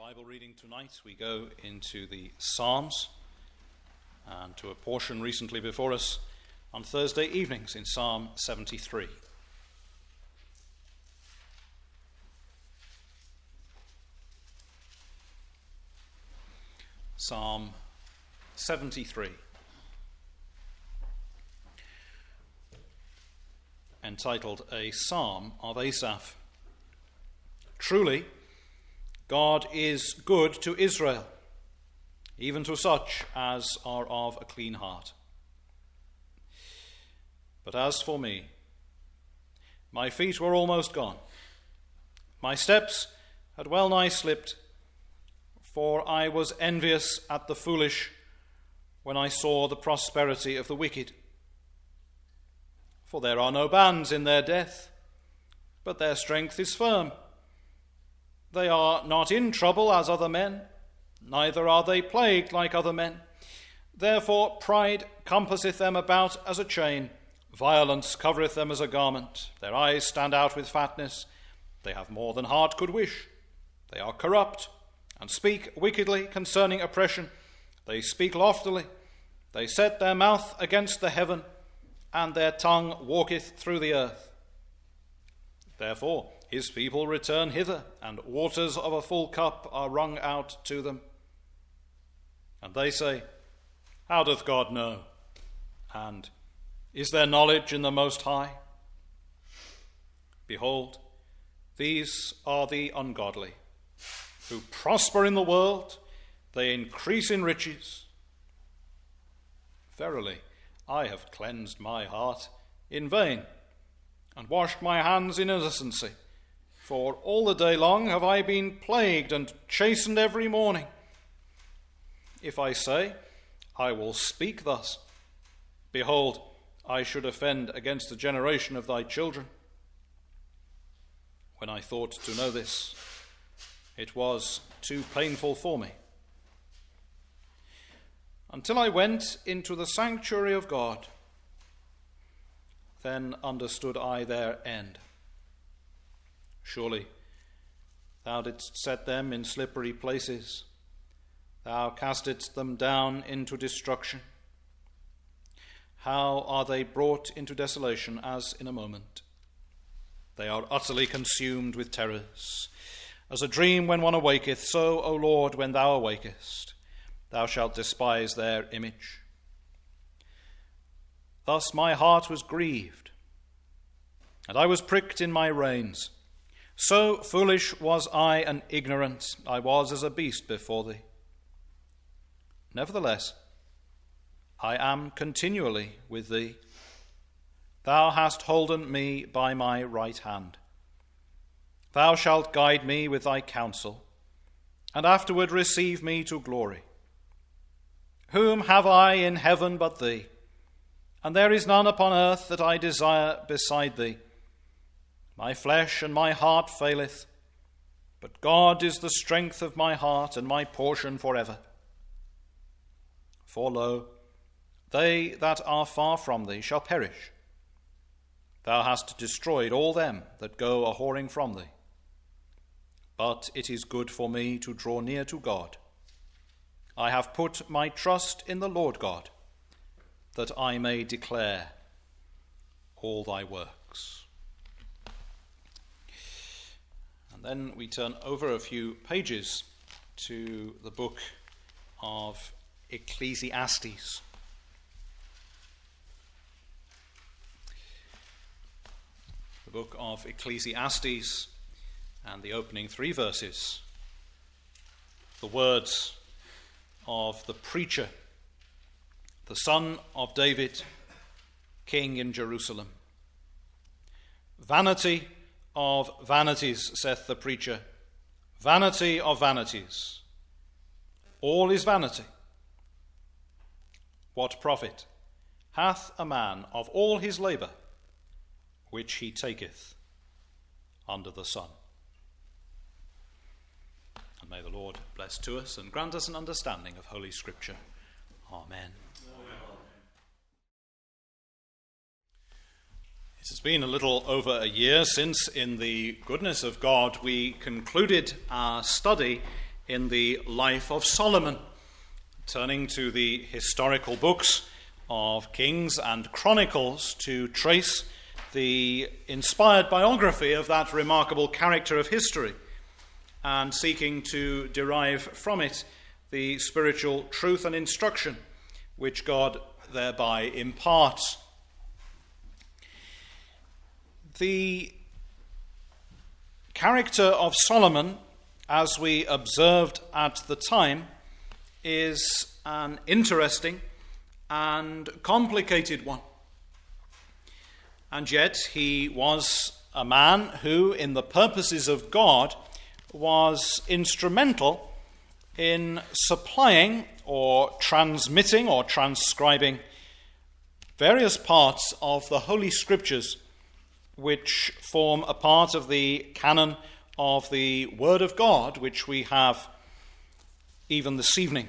Bible reading tonight, we go into the Psalms and to a portion recently before us on Thursday evenings in Psalm 73. Psalm 73, entitled A Psalm of Asaph. Truly, God is good to Israel, even to such as are of a clean heart. But as for me, my feet were almost gone. My steps had well nigh slipped, for I was envious at the foolish when I saw the prosperity of the wicked. For there are no bands in their death, but their strength is firm. They are not in trouble as other men, neither are they plagued like other men. Therefore pride compasseth them about as a chain, violence covereth them as a garment. Their eyes stand out with fatness, they have more than heart could wish. They are corrupt, and speak wickedly concerning oppression. They speak loftily, they set their mouth against the heaven, and their tongue walketh through the earth. Therefore his people return hither, and waters of a full cup are wrung out to them. And they say, How doth God know? And is there knowledge in the Most High? Behold, these are the ungodly, who prosper in the world, they increase in riches. Verily, I have cleansed my heart in vain, and washed my hands in innocency. For all the day long have I been plagued and chastened every morning. If I say, I will speak thus, behold, I should offend against the generation of thy children. When I thought to know this, it was too painful for me. Until I went into the sanctuary of God, then understood I their end. Surely thou didst set them in slippery places. Thou castedst them down into destruction. How are they brought into desolation as in a moment? They are utterly consumed with terrors. As a dream when one awaketh, so, O Lord, when thou awakest, thou shalt despise their image. Thus my heart was grieved, and I was pricked in my reins. So foolish was I and ignorant, I was as a beast before thee. Nevertheless, I am continually with thee. Thou hast holden me by my right hand. Thou shalt guide me with thy counsel, and afterward receive me to glory. Whom have I in heaven but thee? And there is none upon earth that I desire beside thee. My flesh and my heart faileth, but God is the strength of my heart and my portion forever. For lo, they that are far from thee shall perish. Thou hast destroyed all them that go a-whoring from thee. But it is good for me to draw near to God. I have put my trust in the Lord God, that I may declare all thy works. And then we turn over a few pages to the book of Ecclesiastes. The book of Ecclesiastes and the opening 3 verses. The words of the preacher, the son of David, king in Jerusalem. Vanity of vanities, saith the preacher, vanity of vanities. All is vanity. What profit hath a man of all his labour, which he taketh under the sun? And may the Lord bless to us and grant us an understanding of Holy Scripture. Amen. It has been a little over a year since, in the goodness of God, we concluded our study in the life of Solomon, turning to the historical books of Kings and Chronicles to trace the inspired biography of that remarkable character of history, and seeking to derive from it the spiritual truth and instruction which God thereby imparts. The character of Solomon, as we observed at the time, is an interesting and complicated one. And yet he was a man who, in the purposes of God, was instrumental in supplying or transmitting or transcribing various parts of the Holy Scriptures which form a part of the canon of the Word of God, which we have even this evening.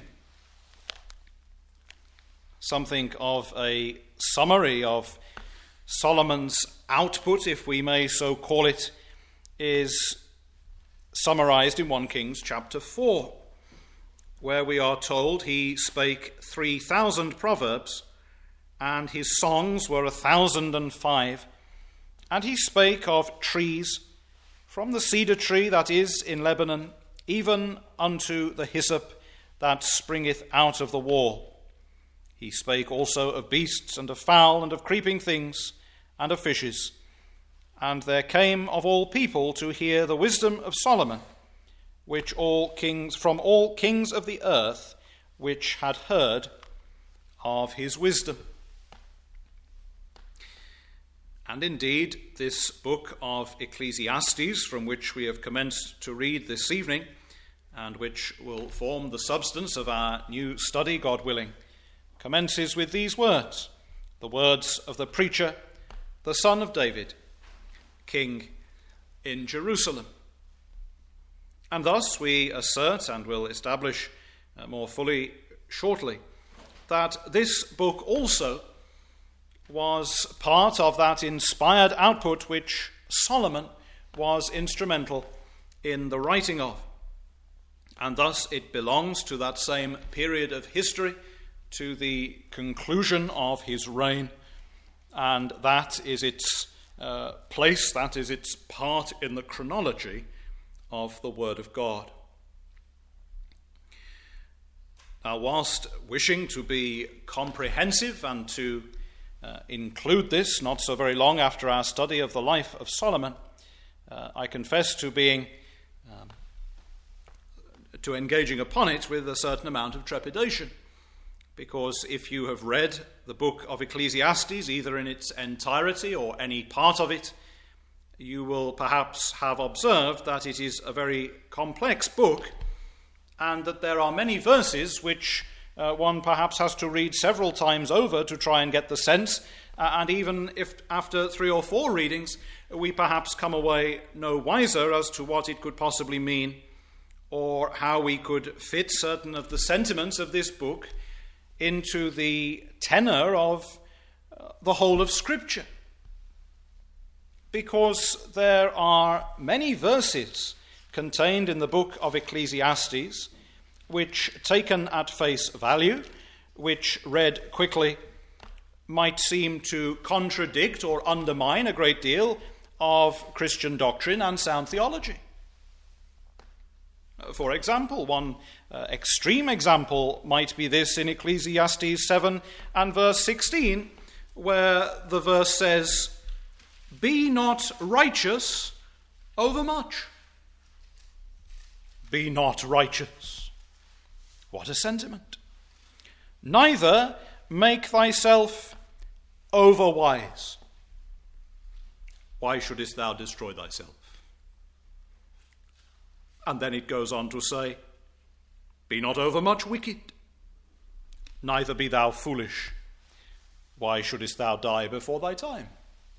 Something of a summary of Solomon's output, if we may so call it, is summarized in 1 Kings chapter 4, where we are told he spake 3,000 proverbs, and his songs were 1,005. And he spake of trees, from the cedar tree that is in Lebanon, even unto the hyssop that springeth out of the wall. He spake also of beasts, and of fowl, and of creeping things, and of fishes. And there came of all people to hear the wisdom of Solomon, which from all kings of the earth, which had heard of his wisdom. And indeed, this book of Ecclesiastes, from which we have commenced to read this evening, and which will form the substance of our new study, God willing, commences with these words, the words of the preacher, the son of David, king in Jerusalem. And thus we assert, and will establish more fully shortly, that this book also was part of that inspired output which Solomon was instrumental in the writing of. And thus it belongs to that same period of history, to the conclusion of his reign, and that is its place, that is its part in the chronology of the Word of God. Now, whilst wishing to be comprehensive and to include this not so very long after our study of the life of Solomon, I confess to engaging upon it with a certain amount of trepidation, because if you have read the book of Ecclesiastes, either in its entirety or any part of it, you will perhaps have observed that it is a very complex book, and that there are many verses which one perhaps has to read several times over to try and get the sense, and even if after 3 or 4 readings we perhaps come away no wiser as to what it could possibly mean, or how we could fit certain of the sentiments of this book into the tenor of the whole of Scripture. Because there are many verses contained in the book of Ecclesiastes which, taken at face value, which read quickly, might seem to contradict or undermine a great deal of Christian doctrine and sound theology. For example, one extreme example might be this in Ecclesiastes 7 and verse 16, where the verse says, "Be not righteous overmuch." Be not righteous. What a sentiment. Neither make thyself overwise. Why shouldest thou destroy thyself? And then it goes on to say, be not overmuch wicked, neither be thou foolish. Why shouldest thou die before thy time?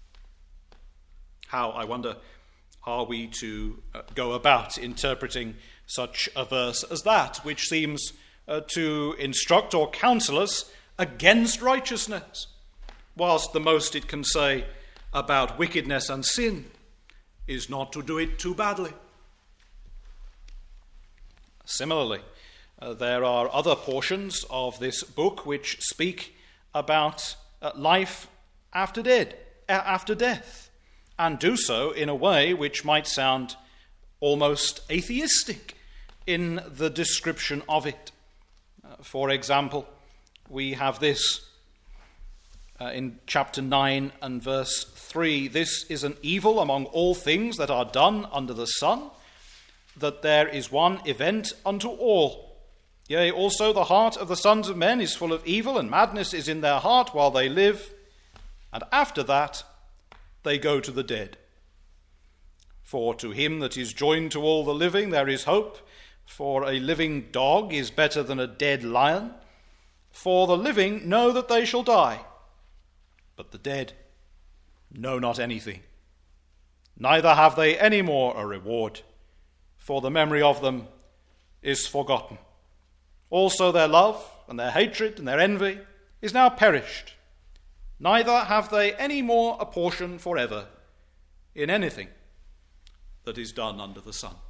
How, I wonder, are we to go about interpreting such a verse as that, which seems to instruct or counsel us against righteousness, whilst the most it can say about wickedness and sin is not to do it too badly? Similarly, there are other portions of this book which speak about life after death, and do so in a way which might sound almost atheistic in the description of it. For example, we have this in chapter 9 and verse 3. This is an evil among all things that are done under the sun, that there is one event unto all. Yea, also the heart of the sons of men is full of evil, and madness is in their heart while they live, and after that they go to the dead. For to him that is joined to all the living there is hope, for a living dog is better than a dead lion. For the living know that they shall die, but the dead know not anything, neither have they any more a reward, for the memory of them is forgotten. Also their love and their hatred and their envy is now perished, neither have they any more a portion forever in anything that is done under the sun.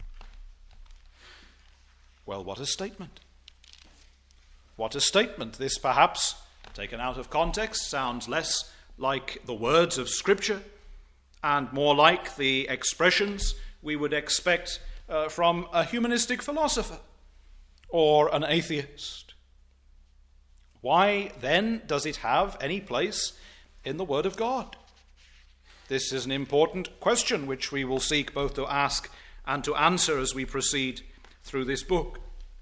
Well, what a statement. What a statement. This, perhaps, taken out of context, sounds less like the words of Scripture and more like the expressions we would expect from a humanistic philosopher or an atheist. Why, then, does it have any place in the Word of God? This is an important question which we will seek both to ask and to answer as we proceed through this book.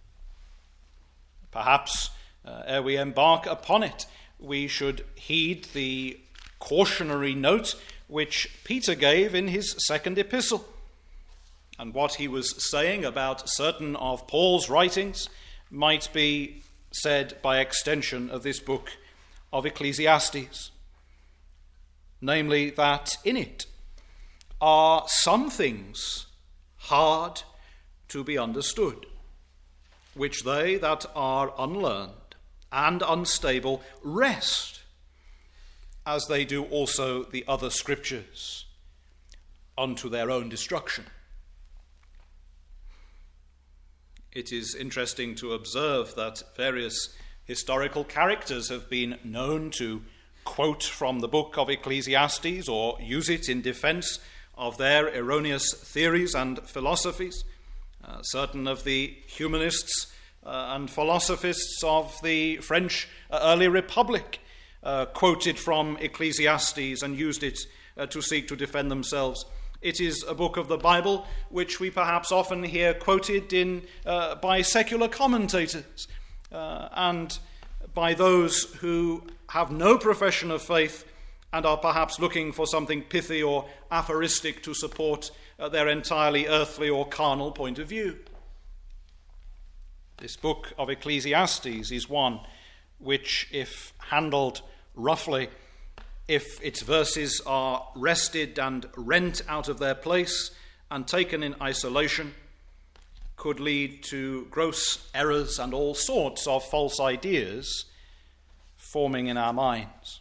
Perhaps, ere we embark upon it, we should heed the cautionary note which Peter gave in his second epistle. And what he was saying about certain of Paul's writings might be said by extension of this book of Ecclesiastes. Namely, that in it are some things hard to be understood, which they that are unlearned and unstable wrest, as they do also the other scriptures, unto their own destruction. It is interesting to observe that various historical characters have been known to quote from the book of Ecclesiastes or use it in defense of their erroneous theories and philosophies. Certain of the humanists and philosophists of the French early republic quoted from Ecclesiastes and used it to seek to defend themselves. It is a book of the Bible which we perhaps often hear quoted by secular commentators and by those who have no profession of faith and are perhaps looking for something pithy or aphoristic to support their entirely earthly or carnal point of view. This book of Ecclesiastes is one which, if handled roughly, if its verses are wrested and rent out of their place and taken in isolation, could lead to gross errors and all sorts of false ideas forming in our minds.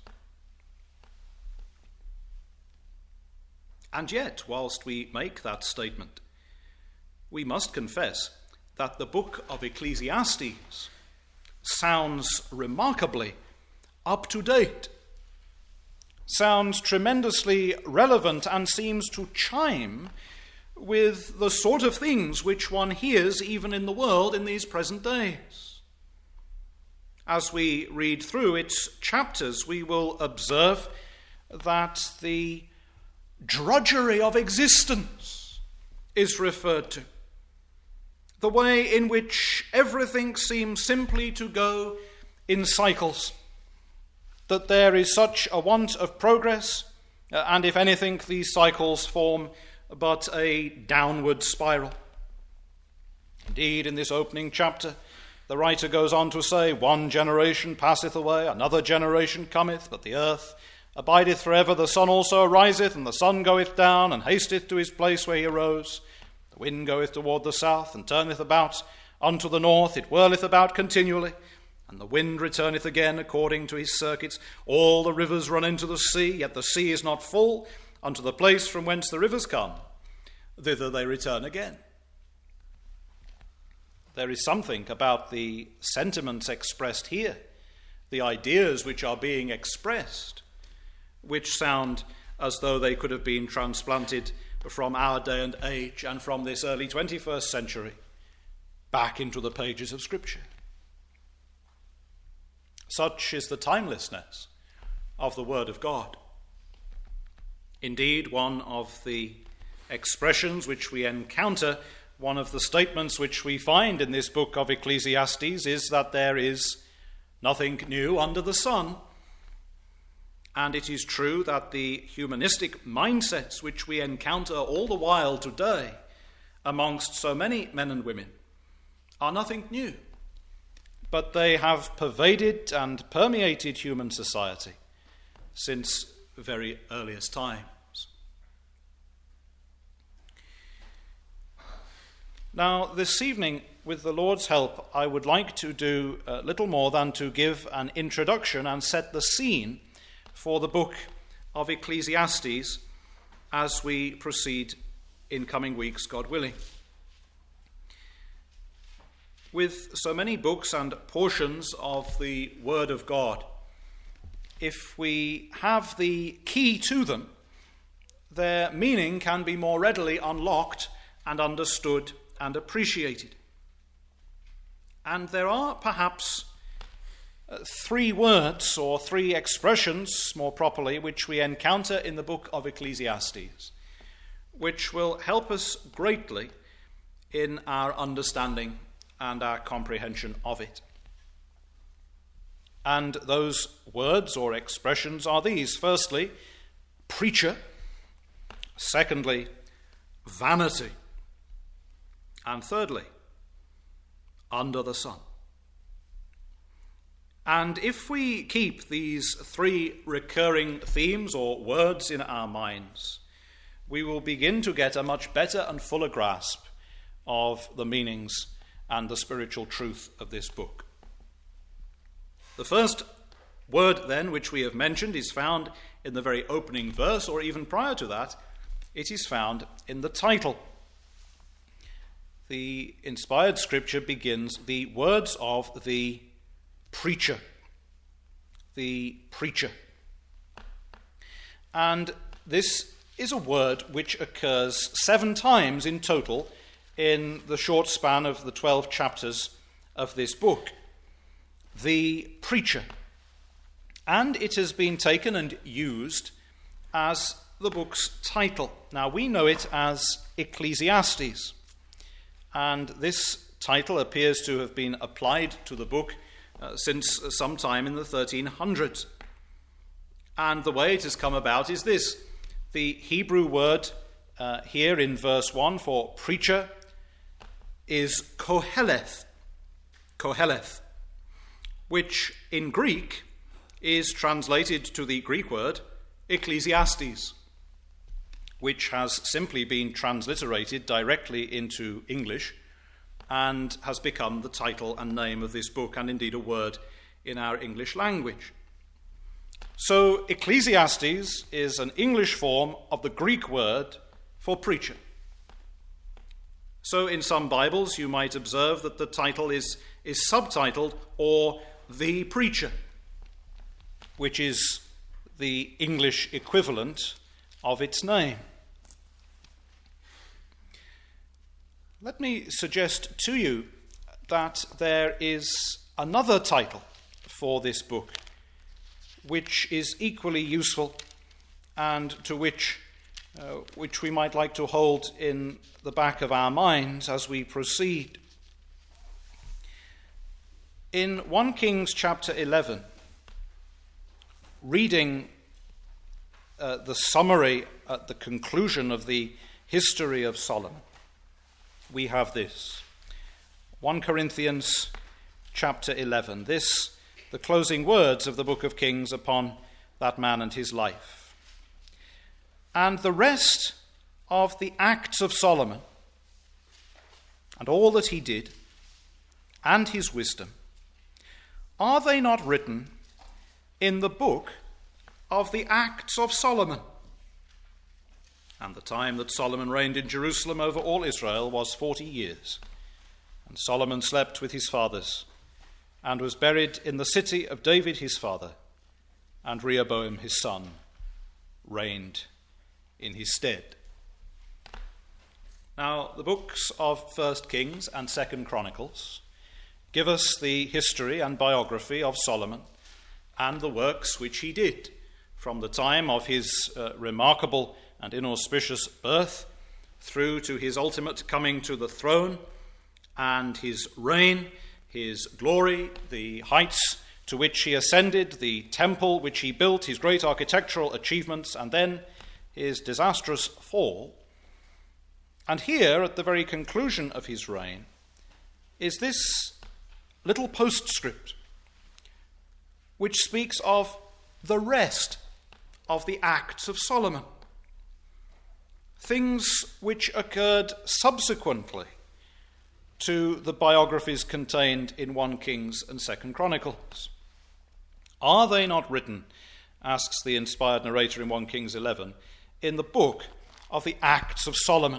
And yet, whilst we make that statement, we must confess that the book of Ecclesiastes sounds remarkably up to date, sounds tremendously relevant, and seems to chime with the sort of things which one hears even in the world in these present days. As we read through its chapters, we will observe that the drudgery of existence is referred to. The way in which everything seems simply to go in cycles, that there is such a want of progress, and if anything, these cycles form but a downward spiral. Indeed, in this opening chapter, the writer goes on to say, "One generation passeth away, another generation cometh, but the earth abideth forever. The sun also ariseth, and the sun goeth down, and hasteth to his place where he arose. The wind goeth toward the south, and turneth about unto the north. It whirleth about continually, and the wind returneth again according to his circuits. All the rivers run into the sea, yet the sea is not full. Unto the place from whence the rivers come, thither they return again." there is something about the sentiments expressed here, the ideas which are being expressed, which sound as though they could have been transplanted from our day and age and from this early 21st century back into the pages of Scripture. Such is the timelessness of the Word of God. Indeed, one of the expressions which we encounter, one of the statements which we find in this book of Ecclesiastes is that there is nothing new under the sun. And it is true that the humanistic mindsets which we encounter all the while today amongst so many men and women are nothing new, but they have pervaded and permeated human society since very earliest times. Now, this evening, with the Lord's help, I would like to do little more than to give an introduction and set the scene for the book of Ecclesiastes as we proceed in coming weeks, God willing. With so many books and portions of the Word of God, if we have the key to them, their meaning can be more readily unlocked and understood and appreciated. And there are perhaps three words or three expressions, more properly, which we encounter in the book of Ecclesiastes, which will help us greatly in our understanding and our comprehension of it. And those words or expressions are these: firstly, preacher; secondly, vanity; and thirdly, under the sun. And if we keep these three recurring themes or words in our minds, we will begin to get a much better and fuller grasp of the meanings and the spiritual truth of this book. The first word, then, which we have mentioned is found in the very opening verse, or even prior to that. It is found in the title. The inspired scripture begins, the words of the preacher. The preacher. And this is a word which occurs 7 times in total in the short span of the 12 chapters of this book. The preacher. And it has been taken and used as the book's title. Now, we know it as Ecclesiastes. And this title appears to have been applied to the book since some time in the 1300s. And the way it has come about is this: the Hebrew word here in verse 1 for preacher is koheleth, which in Greek is translated to the Greek word Ecclesiastes, which has simply been transliterated directly into English and has become the title and name of this book, and indeed a word in our English language. So Ecclesiastes is an English form of the Greek word for preacher. So in some Bibles you might observe that the title is subtitled, or the preacher, which is the English equivalent of its name. Let me suggest to you that there is another title for this book which is equally useful, and to which we might like to hold in the back of our minds as we proceed. In 1 Kings chapter 11, reading the summary at the conclusion of the history of Solomon, we have this. 1 Corinthians chapter 11. This, the closing words of the book of Kings upon that man and his life. And the rest of the acts of Solomon, and all that he did, and his wisdom, are they not written in the book of the acts of Solomon? And the time that Solomon reigned in Jerusalem over all Israel was 40 years. And Solomon slept with his fathers, and was buried in the city of David his father, and Rehoboam his son reigned in his stead. Now, the books of 1 Kings and 2 Chronicles give us the history and biography of Solomon and the works which he did from the time of his remarkable and inauspicious birth through to his ultimate coming to the throne and his reign, his glory, the heights to which he ascended, the temple which he built, his great architectural achievements, and then his disastrous fall. And here, at the very conclusion of his reign, is this little postscript which speaks of the rest of the acts of Solomon, things which occurred subsequently to the biographies contained in 1 Kings and 2 Chronicles. Are they not written, asks the inspired narrator in 1 Kings 11, in the book of the Acts of Solomon?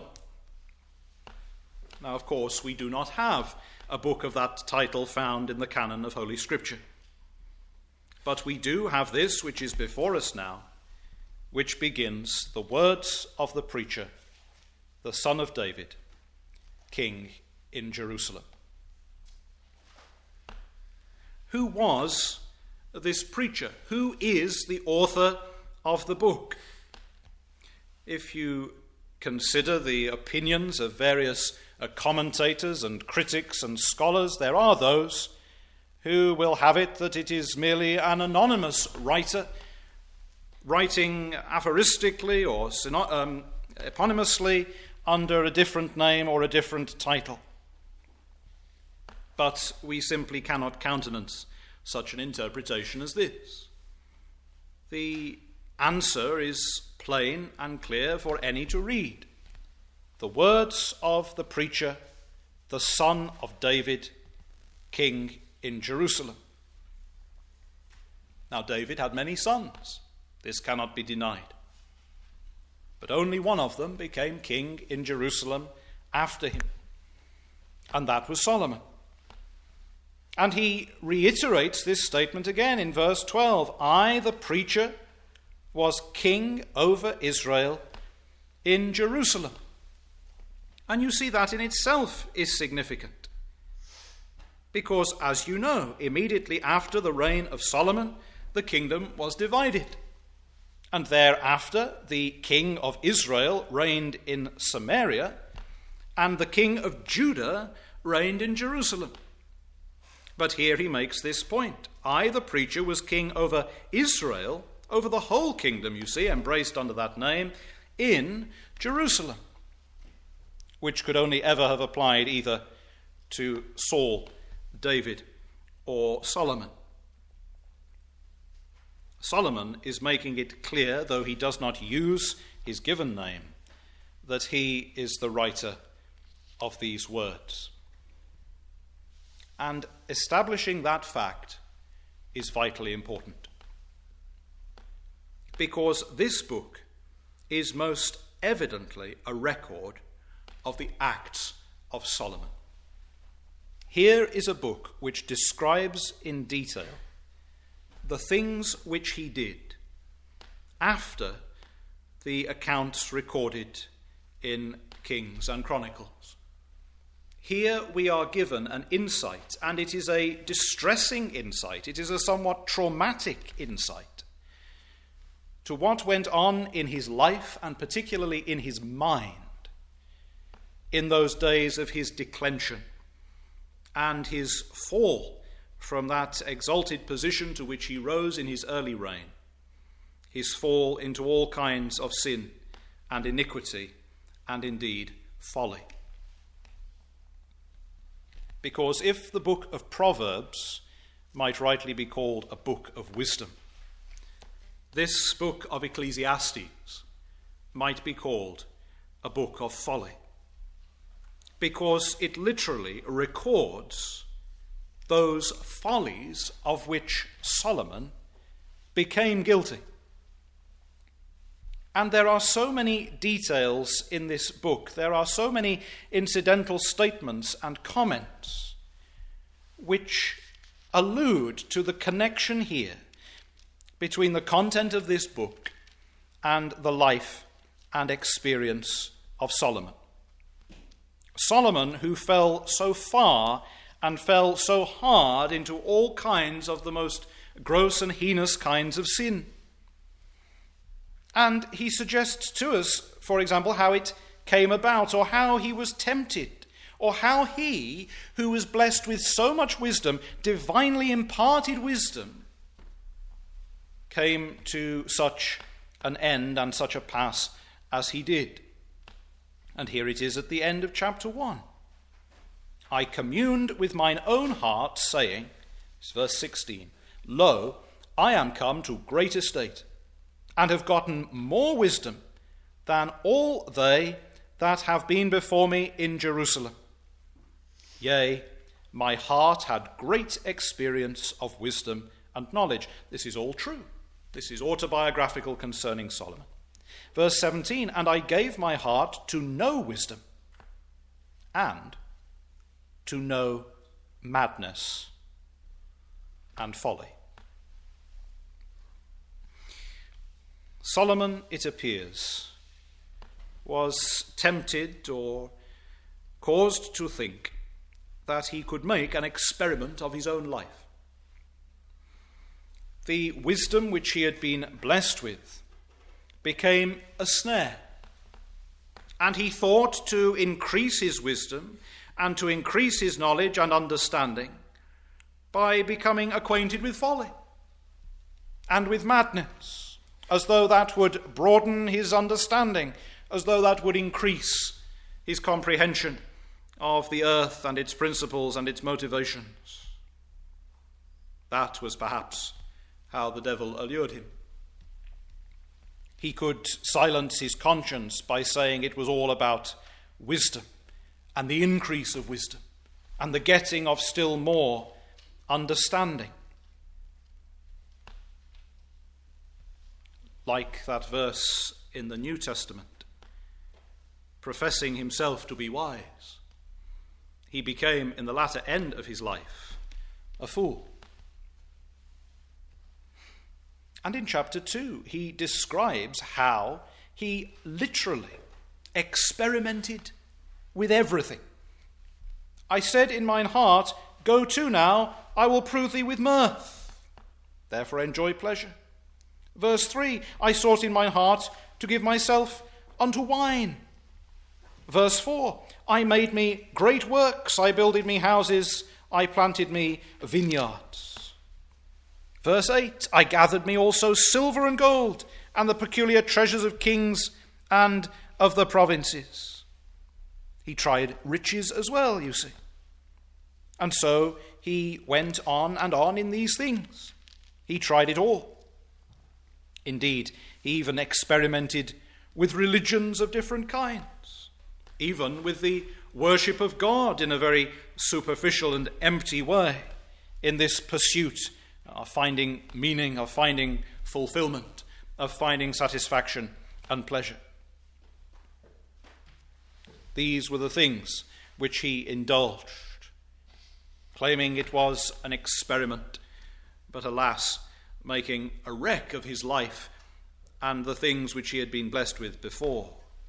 Now, of course, we do not have a book of that title found in the canon of Holy Scripture. But we do have this which is before us now, which begins the words of the preacher, the son of David, king in Jerusalem. Who was this preacher? Who is the author of the book? If you consider the opinions of various commentators and critics and scholars, there are those who will have it that it is merely an anonymous writer, writing aphoristically or eponymously under a different name or a different title. But we simply cannot countenance such an interpretation as this. The answer is plain and clear for any to read. The words of the preacher, the son of David, king in Jerusalem. Now, David had many sons. This cannot be denied. But only one of them became king in Jerusalem after him, and that was Solomon. And he reiterates this statement again in verse 12. I, the preacher, was king over Israel in Jerusalem. And you see that in itself is significant. Because, as you know, immediately after the reign of Solomon, the kingdom was divided. And thereafter, the king of Israel reigned in Samaria, and the king of Judah reigned in Jerusalem. But here he makes this point. I, the preacher, was king over Israel, over the whole kingdom, you see, embraced under that name, in Jerusalem, which could only ever have applied either to Saul, David, or Solomon. Solomon is making it clear, though he does not use his given name, that he is the writer of these words. And establishing that fact is vitally important, because this book is most evidently a record of the acts of Solomon. Here is a book which describes in detail the things which he did after the accounts recorded in Kings and Chronicles. Here we are given an insight, and it is a distressing insight. It is a somewhat traumatic insight to what went on in his life, and particularly in his mind, in those days of his declension and his fall from that exalted position to which he rose in his early reign, his fall into all kinds of sin and iniquity and indeed folly. Because if the book of Proverbs might rightly be called a book of wisdom, this book of Ecclesiastes might be called a book of folly, because it literally records those follies of which Solomon became guilty. And there are so many details in this book. There are so many incidental statements and comments which allude to the connection here between the content of this book and the life and experience of Solomon. Solomon, who fell so far and fell so hard into all kinds of the most gross and heinous kinds of sin. And he suggests to us, for example, how it came about, or how he was tempted, or how he, who was blessed with so much wisdom, divinely imparted wisdom, came to such an end and such a pass as he did. And here it is at the end of chapter 1. I communed with mine own heart, saying, it's verse 16, Lo, I am come to great estate, and have gotten more wisdom than all they that have been before me in Jerusalem. Yea, my heart had great experience of wisdom and knowledge. This is all true. This is autobiographical concerning Solomon. Verse 17, and I gave my heart to know wisdom and to know madness and folly. Solomon, it appears, was tempted or caused to think that he could make an experiment of his own life. The wisdom which he had been blessed with became a snare, and he thought to increase his wisdom and to increase his knowledge and understanding by becoming acquainted with folly and with madness, as though that would broaden his understanding, as though that would increase his comprehension of the earth and its principles and its motivations. That was perhaps how the devil allured him. He could silence his conscience by saying it was all about wisdom and the increase of wisdom and the getting of still more understanding. Like that verse in the New Testament, professing himself to be wise, he became, in the latter end of his life, a fool. And in chapter 2, he describes how he literally experimented with everything. I said in mine heart, Go to now, I will prove thee with mirth. Therefore enjoy pleasure. Verse 3, I sought in mine heart to give myself unto wine. Verse 4, I made me great works, I builded me houses, I planted me vineyards. Verse 8, I gathered me also silver and gold, and the peculiar treasures of kings and of the provinces. He tried riches as well, you see. And so he went on and on in these things. He tried it all. Indeed, he even experimented with religions of different kinds, even with the worship of God in a very superficial and empty way, in this pursuit of finding meaning, of finding fulfillment, of finding satisfaction and pleasure. These were the things which he indulged, claiming it was an experiment, but alas, making a wreck of his life and the things which he had been blessed with before.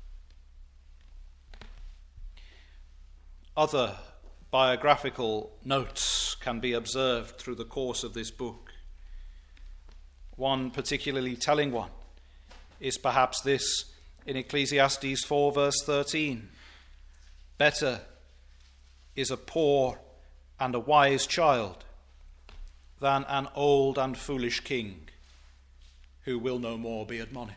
Other biographical notes can be observed through the course of this book. One particularly telling one is perhaps this in Ecclesiastes 4 verse 13. Better is a poor and a wise child than an old and foolish king who will no more be admonished.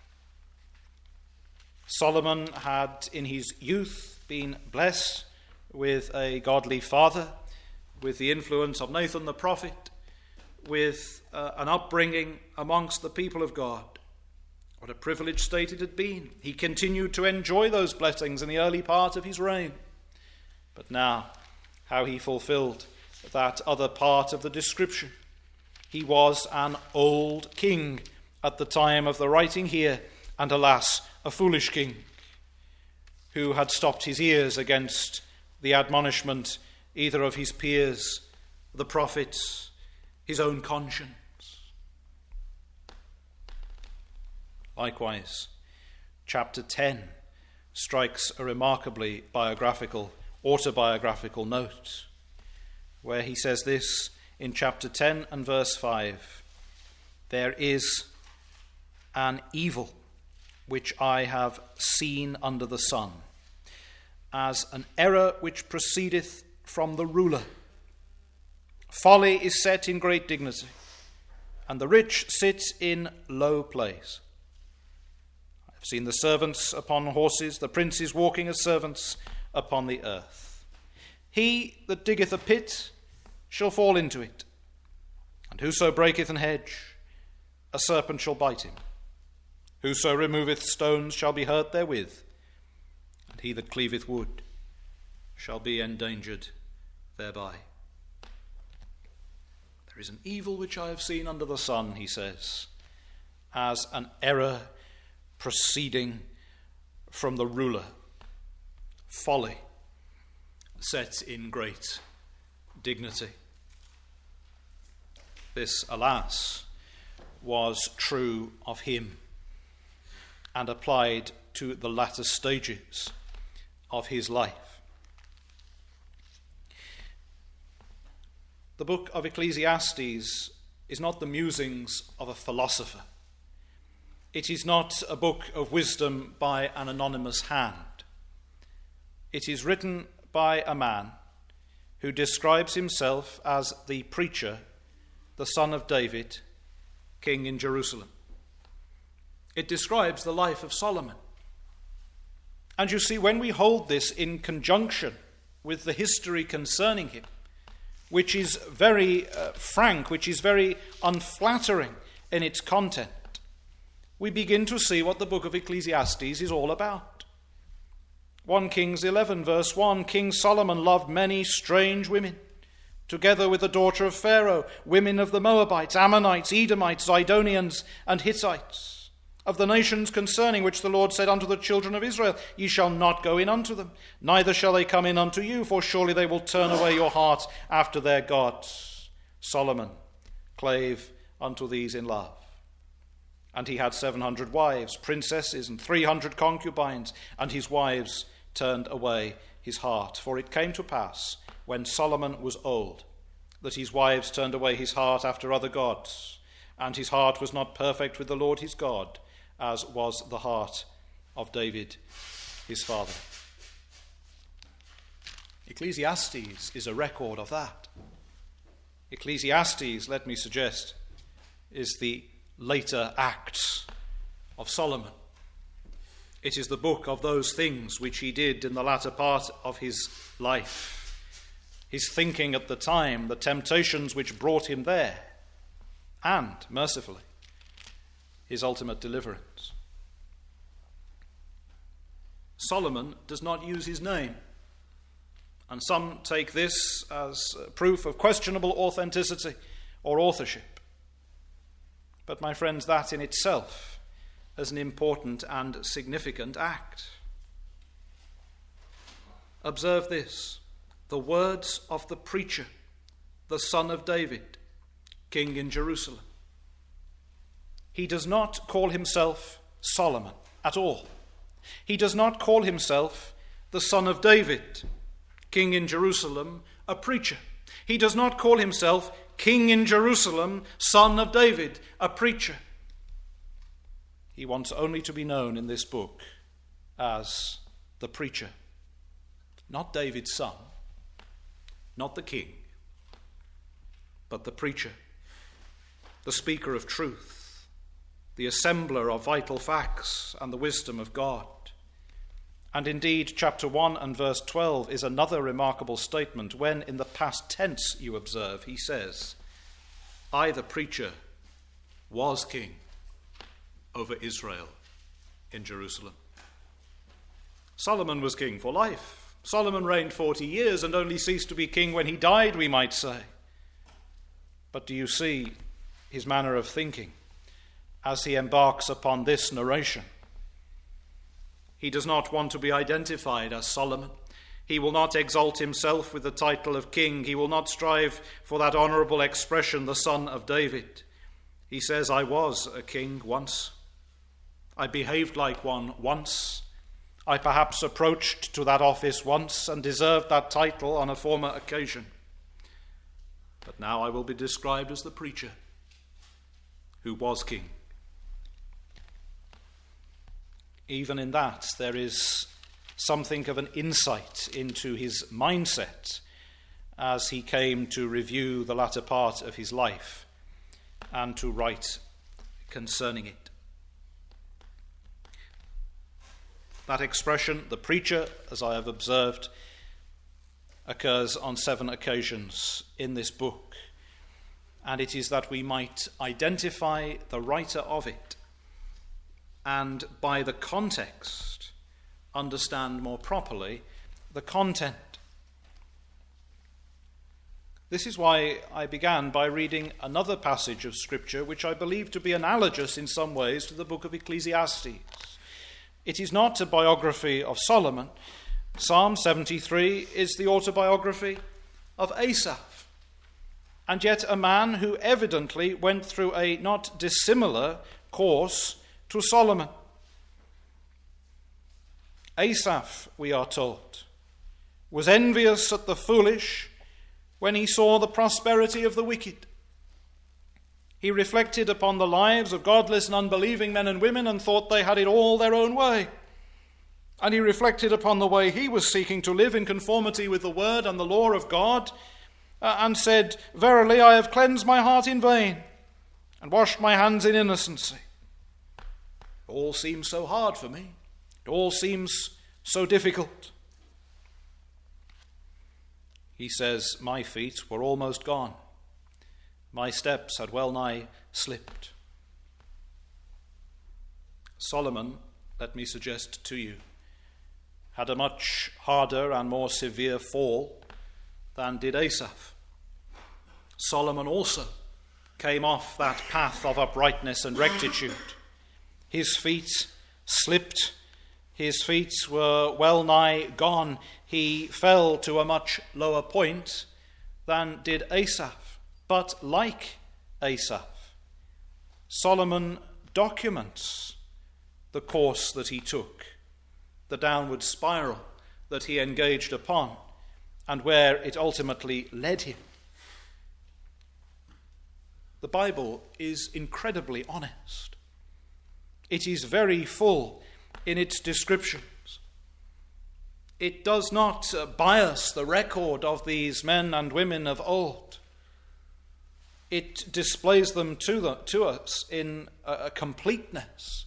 Solomon had in his youth been blessed with a godly father, with the influence of Nathan the prophet, with an upbringing amongst the people of God. What a privileged state it had been. He continued to enjoy those blessings in the early part of his reign. But now, how he fulfilled that other part of the description. He was an old king at the time of the writing here, and alas, a foolish king who had stopped his ears against the admonishment either of his peers, the prophets, his own conscience. Likewise, chapter 10 strikes a remarkably autobiographical note, where he says this in chapter 10 and verse 5, "There is an evil which I have seen under the sun, as an error which proceedeth from the ruler. Folly is set in great dignity, and the rich sit in low place. I have seen the servants upon horses, the princes walking as servants upon the earth. He that diggeth a pit shall fall into it, and whoso breaketh an hedge, a serpent shall bite him. Whoso removeth stones shall be hurt therewith, and he that cleaveth wood shall be endangered thereby." There is an evil which I have seen under the sun, he says, as an error proceeding from the ruler. Folly set in great dignity. This, alas, was true of him and applied to the latter stages of his life. The book of Ecclesiastes is not the musings of a philosopher. It is not a book of wisdom by an anonymous hand. It is written by a man who describes himself as the preacher, the son of David, king in Jerusalem. It describes the life of Solomon. And you see, when we hold this in conjunction with the history concerning him, which is very frank, which is very unflattering in its content, we begin to see what the book of Ecclesiastes is all about. 1 Kings 11 verse 1, King Solomon loved many strange women, together with the daughter of Pharaoh, women of the Moabites, Ammonites, Edomites, Zidonians, and Hittites, of the nations concerning which the Lord said unto the children of Israel, Ye shall not go in unto them, neither shall they come in unto you, for surely they will turn away your heart after their gods. Solomon clave unto these in love. And he had 700 wives, princesses, and 300 concubines, and his wives turned away his heart. For it came to pass, when Solomon was old, that his wives turned away his heart after other gods, and his heart was not perfect with the Lord his God, as was the heart of David his father. Ecclesiastes is a record of that. Ecclesiastes, let me suggest, is the later Acts of Solomon. It is the book of those things which he did in the latter part of his life, his thinking at the time, the temptations which brought him there, and, mercifully, his ultimate deliverance. Solomon does not use his name, and some take this as proof of questionable authenticity or authorship. But, my friends, that in itself is an important and significant act. Observe this: the words of the preacher, the son of David, king in Jerusalem. He does not call himself Solomon at all. He does not call himself the son of David, king in Jerusalem, a preacher. He does not call himself king in Jerusalem, son of David, a preacher. He wants only to be known in this book as the preacher, not David's son, not the king, but the preacher, the speaker of truth, the assembler of vital facts and the wisdom of God. And indeed, chapter 1 and verse 12 is another remarkable statement when, in the past tense, you observe, he says, I, the preacher, was king over Israel in Jerusalem. Solomon was king for life. Solomon reigned 40 years and only ceased to be king when he died, we might say. But do you see his manner of thinking as he embarks upon this narration He does not want to be identified as Solomon. He will not exalt himself with the title of king. He will not strive for that honourable expression, the son of David. He says, I was a king once. I behaved like one once. I perhaps approached to that office once and deserved that title on a former occasion. But now I will be described as the preacher who was king. Even in that, there is something of an insight into his mindset as he came to review the latter part of his life and to write concerning it. That expression, the preacher, as I have observed, occurs on 7 occasions in this book, and it is that we might identify the writer of it and by the context understand more properly the content. This is why I began by reading another passage of Scripture which I believe to be analogous in some ways to the book of Ecclesiastes. It is not a biography of Solomon. Psalm 73 is the autobiography of Asaph, and yet a man who evidently went through a not dissimilar course to Solomon. Asaph, we are told, was envious at the foolish when he saw the prosperity of the wicked. He reflected upon the lives of godless and unbelieving men and women and thought they had it all their own way. And he reflected upon the way he was seeking to live in conformity with the word and the law of God, and said, Verily, I have cleansed my heart in vain and washed my hands in innocency. It all seems so hard for me. It all seems so difficult. He says, my feet were almost gone. My steps had well nigh slipped. Solomon, let me suggest to you, had a much harder and more severe fall than did Asaph. Solomon also came off that path of uprightness and rectitude. His feet slipped. His feet were well nigh gone. He fell to a much lower point than did Asaph. But like Asaph, Solomon documents the course that he took, the downward spiral that he engaged upon, and where it ultimately led him. The Bible is incredibly honest. It is very full in its descriptions. It does not bias the record of these men and women of old. It displays them to us in a completeness.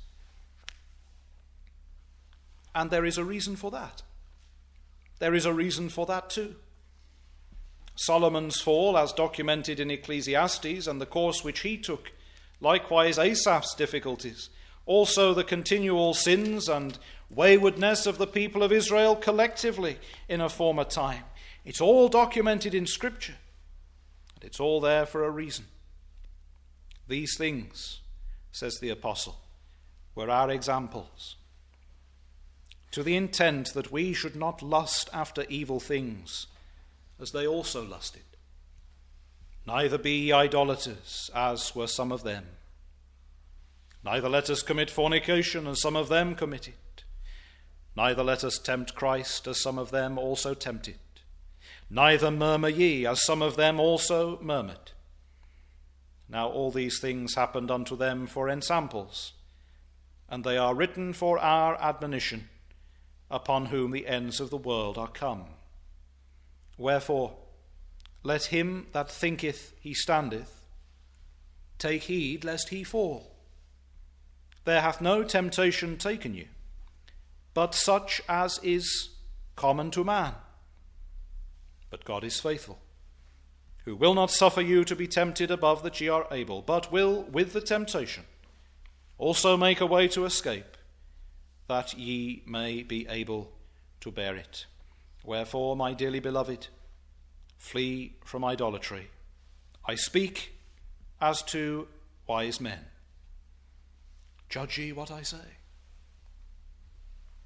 And there is a reason for that. There is a reason for that too. Solomon's fall, as documented in Ecclesiastes, and the course which he took, likewise Asaph's difficulties, also the continual sins and waywardness of the people of Israel collectively in a former time. It's all documented in Scripture, and it's all there for a reason. These things, says the apostle, were our examples, to the intent that we should not lust after evil things, as they also lusted. Neither be ye idolaters, as were some of them. Neither let us commit fornication, as some of them committed. Neither let us tempt Christ, as some of them also tempted. Neither murmur ye, as some of them also murmured. Now all these things happened unto them for ensamples, and they are written for our admonition, upon whom the ends of the world are come. Wherefore, let him that thinketh he standeth take heed lest he fall. There hath no temptation taken you, but such as is common to man. But God is faithful, who will not suffer you to be tempted above that ye are able, but will with the temptation also make a way to escape, that ye may be able to bear it. Wherefore, my dearly beloved, flee from idolatry. I speak as to wise men. Judge ye what I say.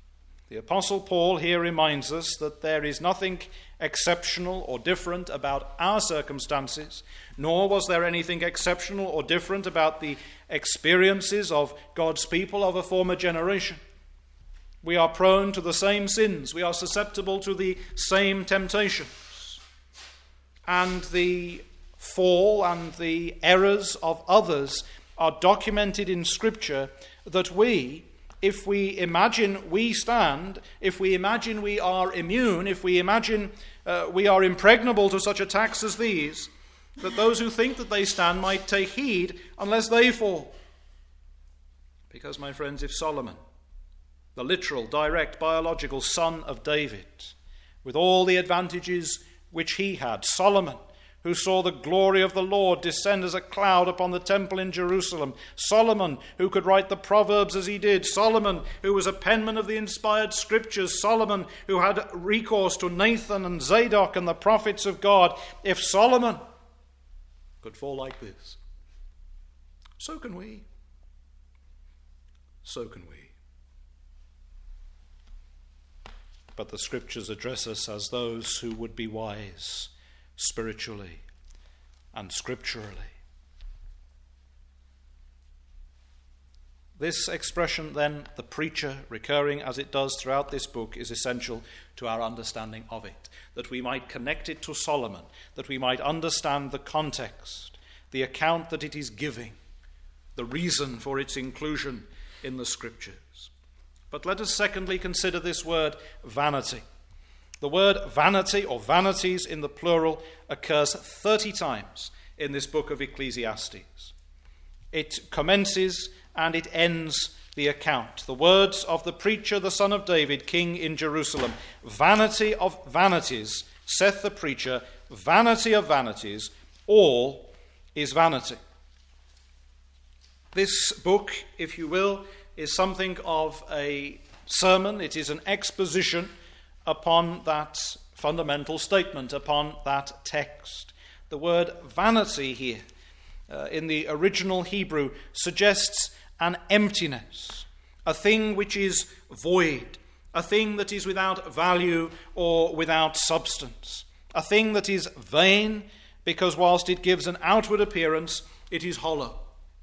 The Apostle Paul here reminds us that there is nothing exceptional or different about our circumstances, nor was there anything exceptional or different about the experiences of God's people of a former generation. We are prone to the same sins. We are susceptible to the same temptations. And the fall and the errors of others are documented in Scripture, that we, if we imagine we stand, if we imagine we are immune, if we imagine we are impregnable to such attacks as these, that those who think that they stand might take heed unless they fall. Because, my friends, if Solomon, the literal, direct, biological son of David, with all the advantages which he had, Solomon, who saw the glory of the Lord descend as a cloud upon the temple in Jerusalem, Solomon, who could write the Proverbs as he did, Solomon, who was a penman of the inspired Scriptures, Solomon, who had recourse to Nathan and Zadok and the prophets of God, if Solomon could fall like this, so can we. So can we. But the Scriptures address us as those who would be wise spiritually and scripturally. This expression, then, the preacher, recurring as it does throughout this book, is essential to our understanding of it, that we might connect it to Solomon, that we might understand the context, the account that it is giving, the reason for its inclusion in the Scriptures. But let us secondly consider this word vanity. The word vanity or vanities in the plural occurs 30 times in this book of Ecclesiastes. It commences and it ends the account. The words of the preacher, the son of David, king in Jerusalem. Vanity of vanities, saith the preacher, vanity of vanities, all is vanity. This book, if you will, is something of a sermon. It is an exposition upon that fundamental statement, upon that text. The word vanity here in the original Hebrew suggests an emptiness, a thing which is void, a thing that is without value or without substance, a thing that is vain because whilst it gives an outward appearance, it is hollow.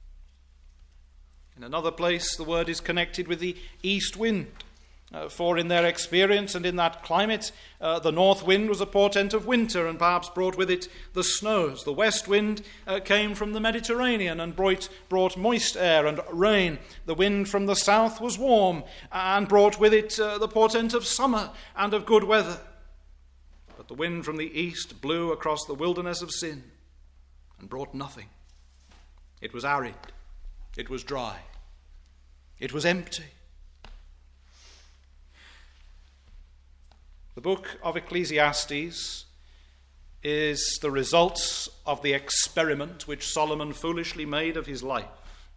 In another place, the word is connected with the east wind. For in their experience and in that climate, the north wind was a portent of winter and perhaps brought with it the snows. The west wind came from the Mediterranean and brought moist air and rain. The wind from the south was warm and brought with it the portent of summer and of good weather. But the wind from the east blew across the wilderness of sin and brought nothing. It was arid. It was dry. It was empty. The book of Ecclesiastes is the results of the experiment which Solomon foolishly made of his life.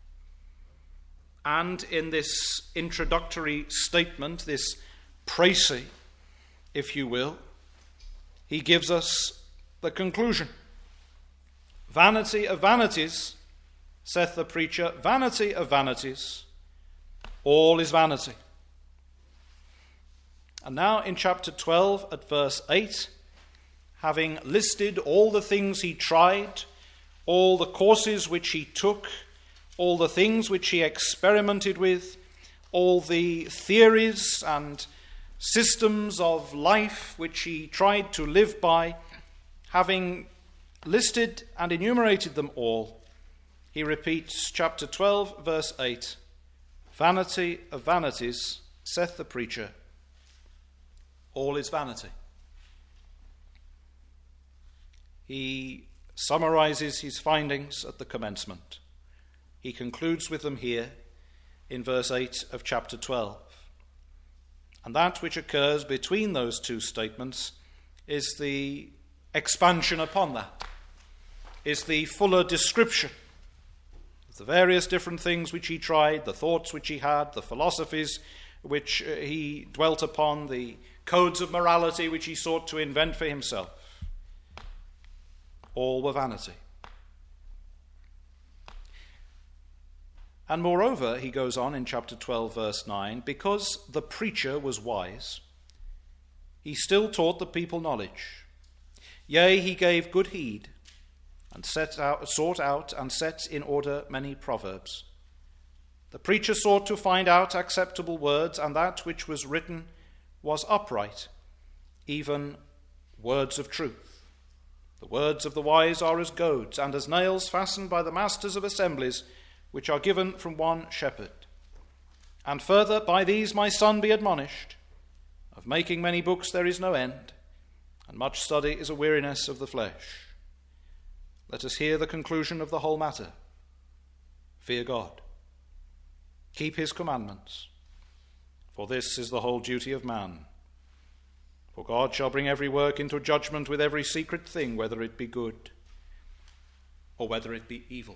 And in this introductory statement, this précis, if you will, he gives us the conclusion. Vanity of vanities, saith the preacher, vanity of vanities, all is vanity. And now in chapter 12 at verse 8, having listed all the things he tried, all the courses which he took, all the things which he experimented with, all the theories and systems of life which he tried to live by, having listed and enumerated them all, he repeats chapter 12 verse 8, vanity of vanities, saith the preacher, all is vanity. He summarizes his findings at the commencement. He concludes with them here in verse 8 of chapter 12. And that which occurs between those two statements is the expansion upon that, is the fuller description of the various different things which he tried, the thoughts which he had, the philosophies which he dwelt upon, the codes of morality which he sought to invent for himself. All were vanity. And moreover, he goes on in chapter 12, verse 9, because the preacher was wise, he still taught the people knowledge. Yea, he gave good heed, and sought out and set in order many proverbs. The preacher sought to find out acceptable words, and that which was written was upright, even words of truth. The words of the wise are as goads, and as nails fastened by the masters of assemblies, which are given from one shepherd. And further, by these, my son, be admonished. Of making many books there is no end, and much study is a weariness of the flesh. Let us hear the conclusion of the whole matter. Fear God. Keep his commandments, for this is the whole duty of man. For God shall bring every work into judgment with every secret thing, whether it be good or whether it be evil.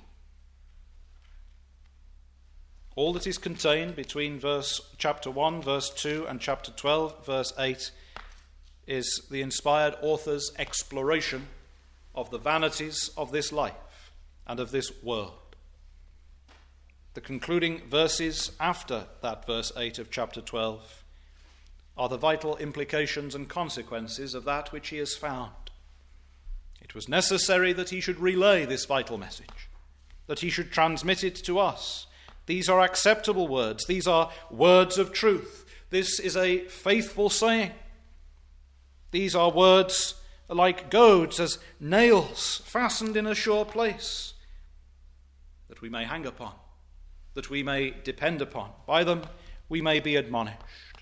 All that is contained between chapter 1, verse 2, and chapter 12, verse 8, is the inspired author's exploration of the vanities of this life and of this world. The concluding verses after that verse 8 of chapter 12 are the vital implications and consequences of that which he has found. It was necessary that he should relay this vital message, that he should transmit it to us. These are acceptable words. These are words of truth. This is a faithful saying. These are words like goads, as nails fastened in a sure place, that we may hang upon, that we may depend upon. By them we may be admonished.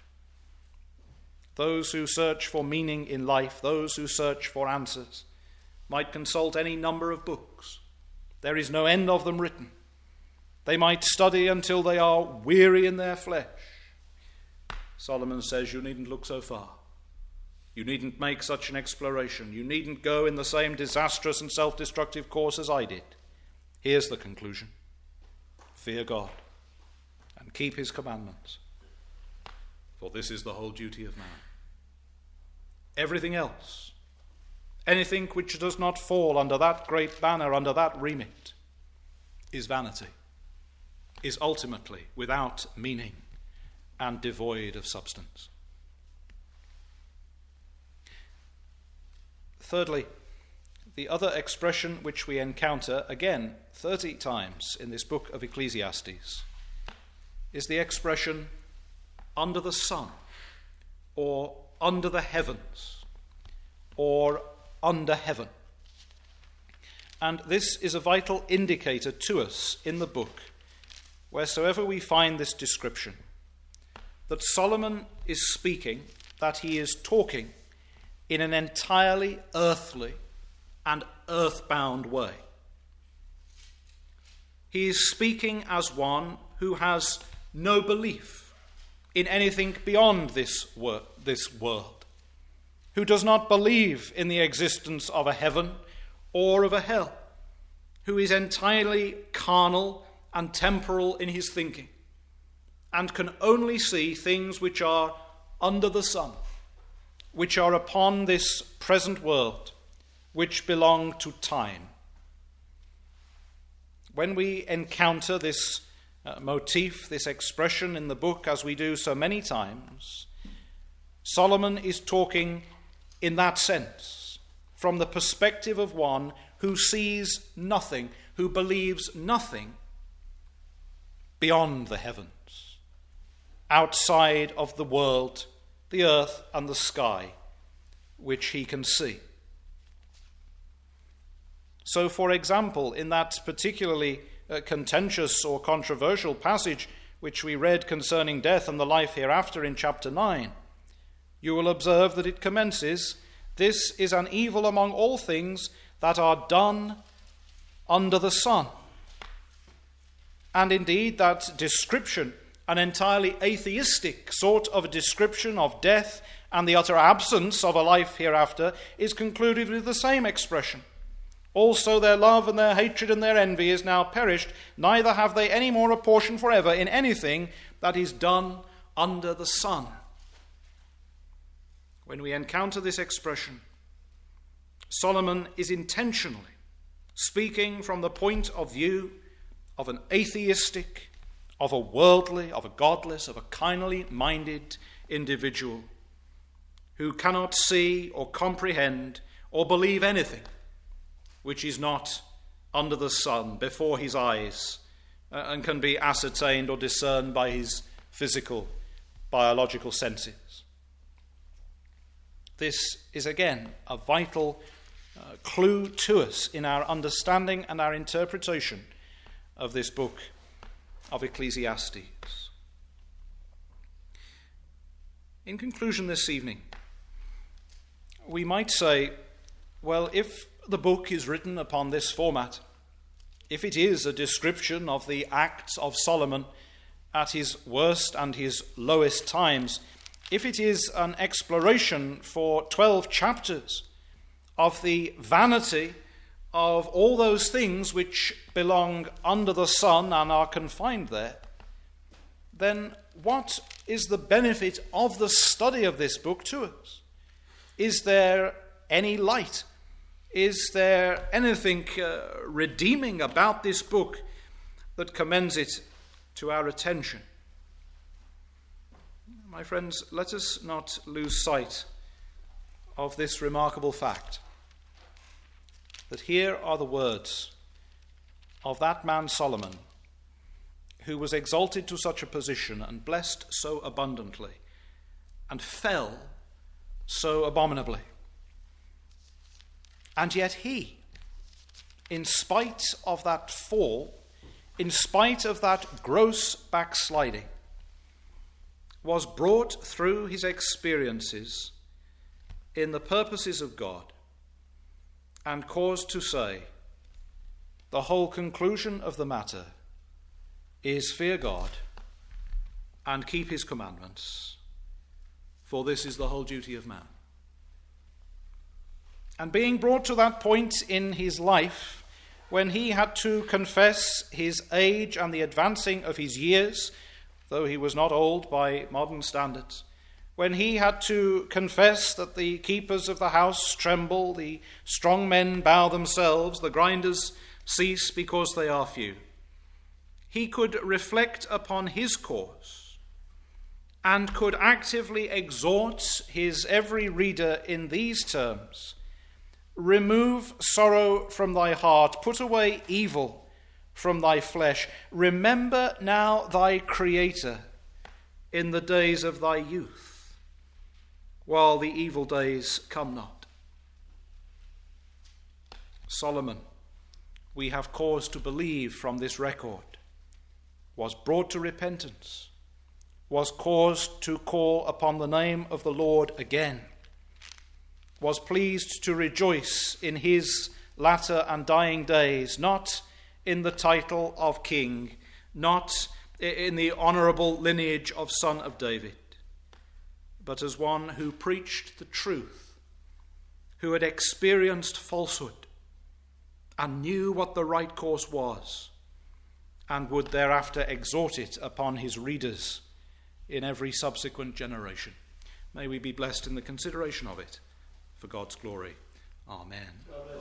Those who search for meaning in life, those who search for answers, might consult any number of books. There is no end of them written. They might study until they are weary in their flesh. Solomon says, you needn't look so far. You needn't make such an exploration. You needn't go in the same disastrous and self-destructive course as I did. Here's the conclusion. Fear God and keep his commandments, for this is the whole duty of man. Everything else, anything which does not fall under that great banner, under that remit, is vanity, is ultimately without meaning and devoid of substance. Thirdly, the other expression which we encounter, again, 30 times in this book of Ecclesiastes, is the expression under the sun, or under the heavens, or under heaven. And this is a vital indicator to us in the book, wheresoever we find this description, that Solomon is speaking, that he is talking in an entirely earthly and earthbound way. He is speaking as one who has no belief in anything beyond this world, who does not believe in the existence of a heaven or of a hell, who is entirely carnal and temporal in his thinking, and can only see things which are under the sun, which are upon this present world, which belong to time. When we encounter this motif, this expression in the book, as we do so many times, Solomon is talking in that sense, from the perspective of one who sees nothing, who believes nothing beyond the heavens, outside of the world, the earth and the sky, which he can see. So, for example, in that particularly contentious or controversial passage which we read concerning death and the life hereafter in chapter 9, you will observe that it commences, "This is an evil among all things that are done under the sun." And indeed, that description, an entirely atheistic sort of a description of death and the utter absence of a life hereafter, is concluded with the same expression. "Also their love and their hatred and their envy is now perished, neither have they any more a portion forever in anything that is done under the sun." When we encounter this expression, Solomon is intentionally speaking from the point of view of an atheistic of a worldly, of a godless, of a kindly-minded individual who cannot see or comprehend or believe anything which is not under the sun before his eyes and can be ascertained or discerned by his physical, biological senses. This is again a vital clue to us in our understanding and our interpretation of this book of Ecclesiastes. In conclusion this evening, we might say, well, if the book is written upon this format, if it is a description of the acts of Solomon at his worst and his lowest times, if it is an exploration for 12 chapters of the vanity of all those things which belong under the sun and are confined there, then what is the benefit of the study of this book to us? Is there any light? Is there anything redeeming about this book that commends it to our attention? My friends, let us not lose sight of this remarkable fact, that here are the words of that man Solomon, who was exalted to such a position and blessed so abundantly, and fell so abominably. And yet he, in spite of that fall, in spite of that gross backsliding, was brought through his experiences in the purposes of God and caused to say, the whole conclusion of the matter is fear God and keep his commandments, for this is the whole duty of man. And being brought to that point in his life when he had to confess his age and the advancing of his years, though he was not old by modern standards, when he had to confess that the keepers of the house tremble, the strong men bow themselves, the grinders cease because they are few, he could reflect upon his course and could actively exhort his every reader in these terms: remove sorrow from thy heart, put away evil from thy flesh. Remember now thy Creator in the days of thy youth, while the evil days come not. Solomon, we have cause to believe from this record, was brought to repentance, was caused to call upon the name of the Lord again, was pleased to rejoice in his latter and dying days, not in the title of king, not in the honourable lineage of son of David, but as one who preached the truth, who had experienced falsehood and knew what the right course was, and would thereafter exhort it upon his readers in every subsequent generation. May we be blessed in the consideration of it, for God's glory. Amen. Amen.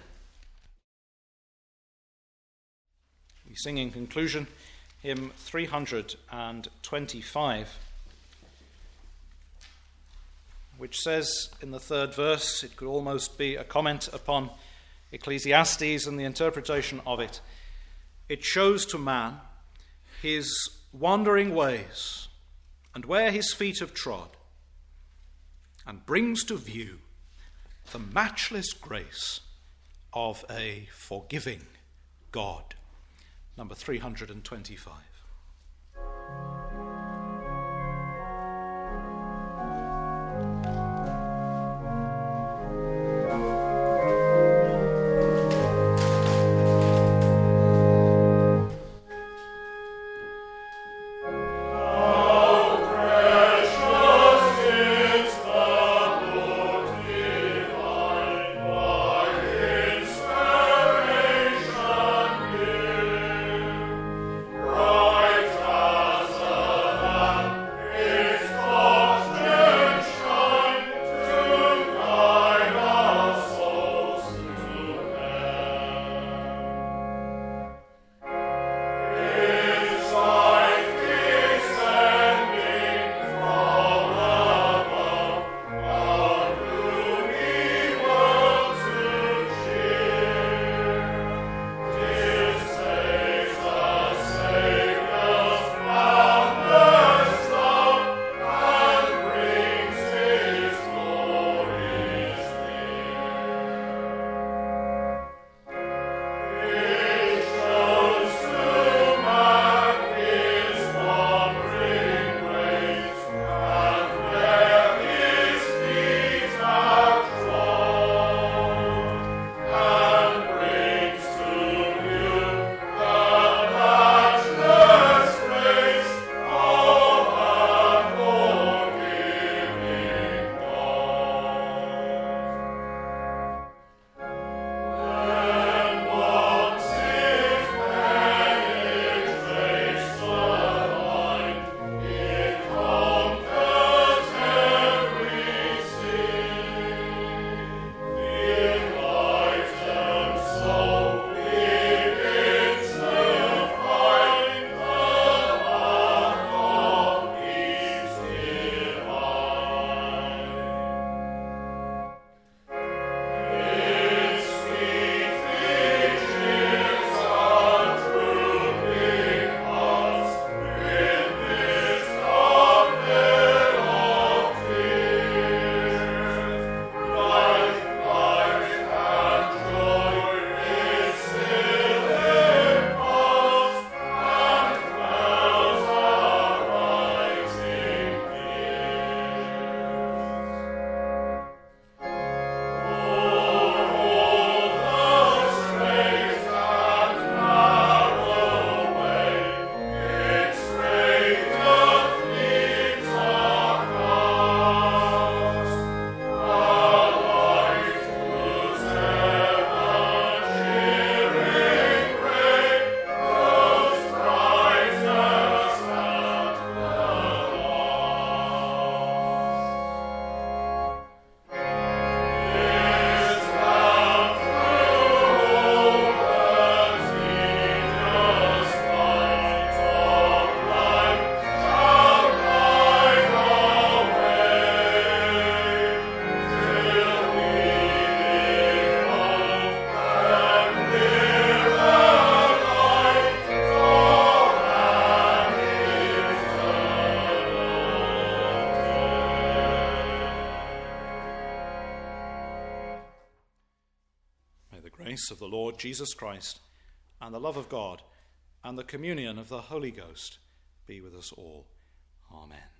We sing in conclusion hymn 325, which says in the third verse, it could almost be a comment upon Ecclesiastes and the interpretation of it. It shows to man his wandering ways and where his feet have trod, and brings to view the matchless grace of a forgiving God. Number 325. Oh grace of the Lord Jesus Christ, and the love of God, and the communion of the Holy Ghost be with us all. Amen.